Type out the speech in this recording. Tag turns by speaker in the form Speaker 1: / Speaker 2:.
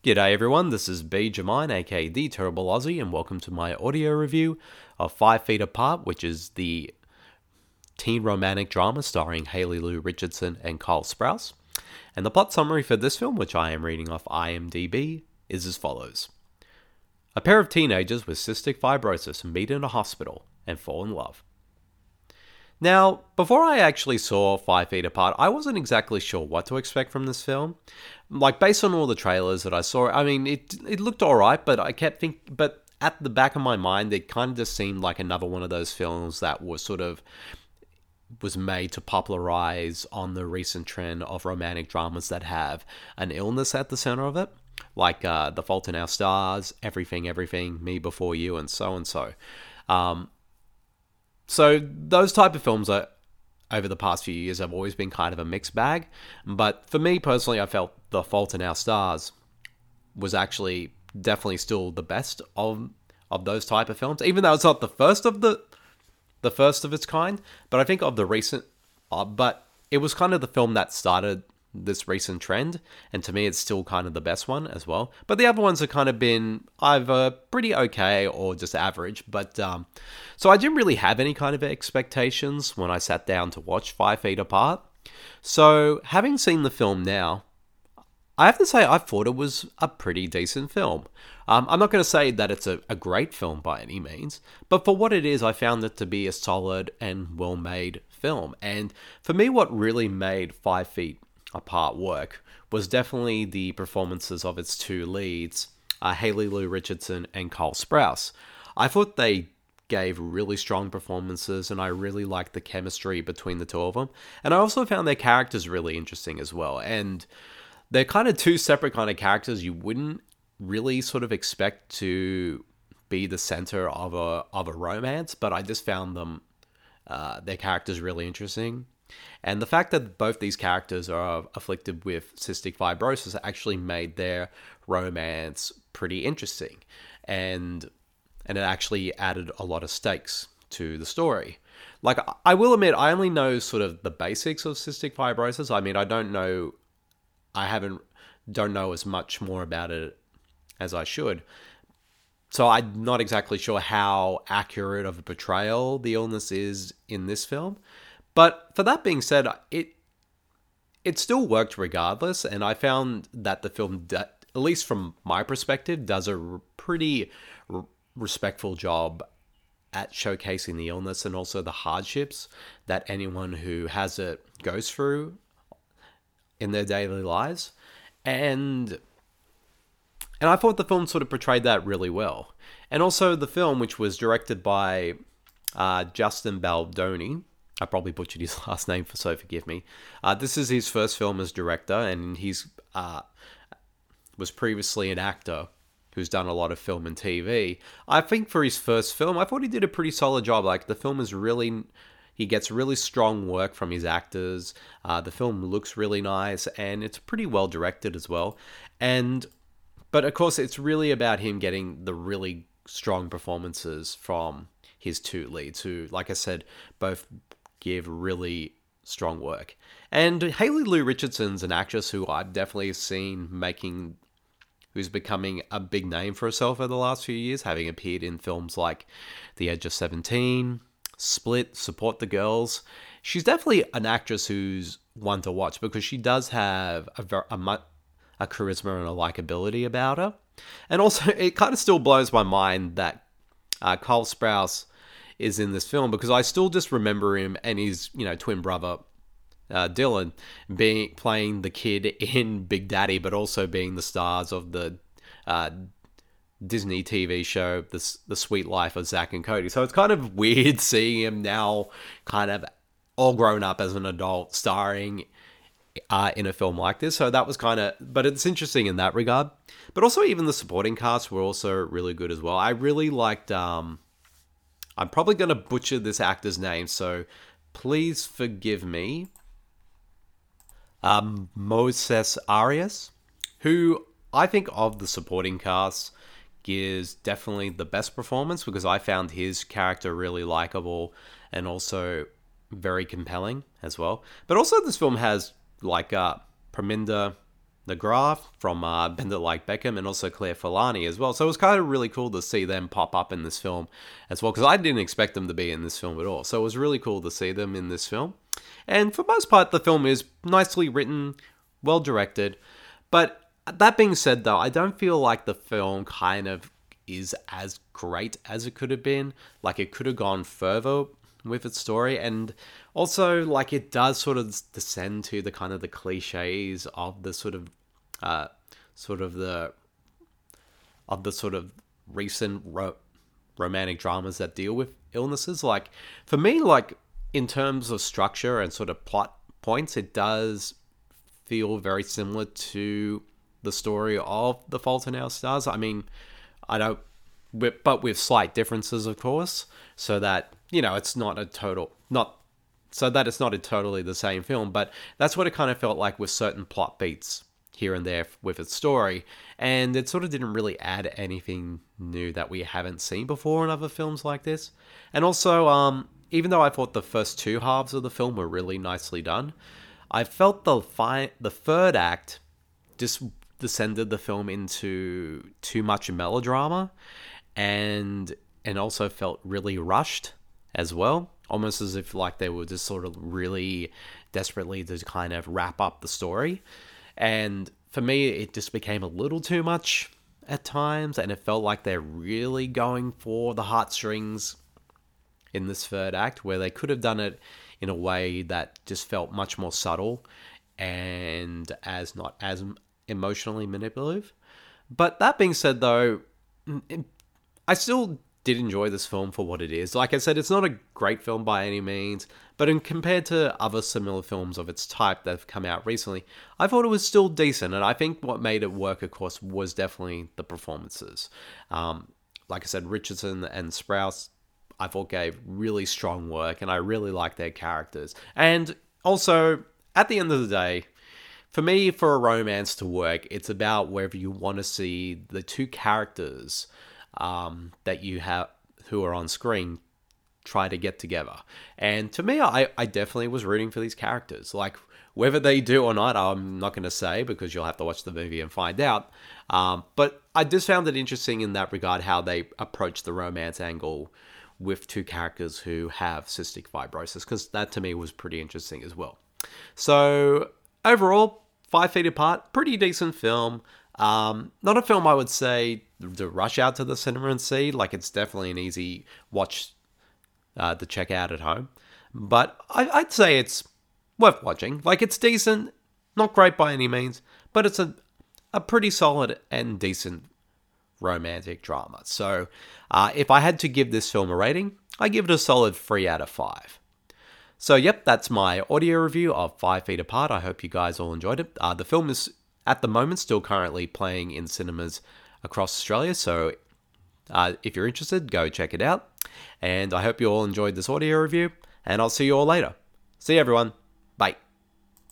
Speaker 1: G'day everyone, this is B. Jamine, aka The Terrible Aussie, and welcome to my audio review of 5 Feet Apart, which is the teen romantic drama starring Haley Lou Richardson and Cole Sprouse. And the plot summary for this film, which I am reading off IMDb, is as follows. A pair of teenagers with cystic fibrosis meet in a hospital and fall in love. Now, before I actually saw 5 Feet Apart, I wasn't exactly sure what to expect from this film. Like, based on all the trailers that I saw, I mean, it looked alright, but I kept thinking, but at the back of my mind, it kind of just seemed like another one of those films that was made to popularize on the recent trend of romantic dramas that have an illness at the center of it. Like The Fault in Our Stars, Everything, Me Before You, and so and so. So those type of films are, over the past few years, have always been kind of a mixed bag. But for me personally, I felt The Fault in Our Stars was actually definitely still the best of those type of films, even though it's not the first of its kind. But I think of the recent, but it was kind of the film that started this recent trend, and to me it's still kind of the best one as well. But the other ones have kind of been either pretty okay or just average. But so I didn't really have any kind of expectations when I sat down to watch 5 Feet Apart. So having seen the film now, I have to say I thought it was a pretty decent film. I'm not going to say that it's a great film by any means, but for what it is, I found it to be a solid and well-made film. And for me, what really made 5 Feet Apart work was definitely the performances of its two leads, Haley Lou Richardson and Cole Sprouse. I thought they gave really strong performances, and I really liked the chemistry between the two of them. And I also found their characters really interesting as well. And they're kind of two separate kind of characters you wouldn't really sort of expect to be the center of a romance, but I just found their characters really interesting. And the fact that both these characters are afflicted with cystic fibrosis actually made their romance pretty interesting. And it actually added a lot of stakes to the story. Like, I will admit, I only know sort of the basics of cystic fibrosis. I mean, don't know as much more about it as I should. So I'm not exactly sure how accurate of a portrayal the illness is in this film. But for that being said, it still worked regardless, and I found that the film, at least from my perspective, does a pretty respectful job at showcasing the illness and also the hardships that anyone who has it goes through in their daily lives. And I thought the film sort of portrayed that really well. And also the film, which was directed by Justin Baldoni, I probably butchered his last name, so forgive me. This is his first film as director, and he's was previously an actor who's done a lot of film and TV. I think for his first film, I thought he did a pretty solid job. Like, the film is really, he gets really strong work from his actors. The film looks really nice, and it's pretty well directed as well. But of course, it's really about him getting the really strong performances from his two leads, who, like I said, both give really strong work. And Haley Lou Richardson's an actress who I've definitely seen who's becoming a big name for herself over the last few years, having appeared in films like The Edge of 17, Split, Support the Girls. She's definitely an actress who's one to watch because she does have a charisma and a likability about her. And also, it kind of still blows my mind that Cole Sprouse is in this film, because I still just remember him and his, twin brother, Dylan, playing the kid in Big Daddy, but also being the stars of the Disney TV show, The Sweet Life of Zack and Cody. So it's kind of weird seeing him now kind of all grown up as an adult starring in a film like this. So that was but it's interesting in that regard. But also even the supporting cast were also really good as well. I really liked, I'm probably going to butcher this actor's name, so please forgive me. Moses Arias, who I think of the supporting cast gives definitely the best performance, because I found his character really likable and also very compelling as well. But also this film has like Parminder McGrath from Bend It Like Beckham, and also Claire Forlani as well. So it was kind of really cool to see them pop up in this film as well, because I didn't expect them to be in this film at all. So it was really cool to see them in this film. And for most part, the film is nicely written, well directed. But that being said, though, I don't feel like the film kind of is as great as it could have been. Like, it could have gone further with its story, and also like it does sort of descend to the kind of the cliches of the sort of recent romantic dramas that deal with illnesses. Like, for me, like, in terms of structure and sort of plot points, it does feel very similar to the story of The Fault in Our Stars. I mean, I don't, but with slight differences, of course, so that, it's not a totally the same film. But that's what it kind of felt like with certain plot beats here and there with its story, and it sort of didn't really add anything new that we haven't seen before in other films like this. And also, even though I thought the first two halves of the film were really nicely done, I felt the third act just descended the film into too much melodrama, and also felt really rushed as well, almost as if like they were just sort of really desperately to kind of wrap up the story. And for me, it just became a little too much at times, and it felt like they're really going for the heartstrings in this third act, where they could have done it in a way that just felt much more subtle and as not as emotionally manipulative. But that being said, though, I still did enjoy this film for what it is. Like I said, it's not a great film by any means, but in compared to other similar films of its type that have come out recently, I thought it was still decent. And I think what made it work, of course, was definitely the performances. Like I said, Richardson and Sprouse, I thought gave really strong work, and I really liked their characters. And also, at the end of the day, for me, for a romance to work, it's about whether you want to see the two characters that you have who are on screen try to get together. And to me, I definitely was rooting for these characters. Like, whether they do or not, I'm not going to say, because you'll have to watch the movie and find out. But I just found it interesting in that regard, how they approach the romance angle with two characters who have cystic fibrosis, because that to me was pretty interesting as well. So overall, 5 Feet Apart, pretty decent film. Not a film I would say to rush out to the cinema and see. Like, it's definitely an easy watch to check out at home. But I'd say it's worth watching. Like, it's decent, not great by any means, but it's a pretty solid and decent romantic drama. So if I had to give this film a rating, I give it a solid 3 out of 5. So yep, that's my audio review of 5 Feet Apart. I hope you guys all enjoyed it. The film is, at the moment, still currently playing in cinemas across Australia, so if you're interested, go check it out. And I hope you all enjoyed this audio review, and I'll see you all later. See you, everyone.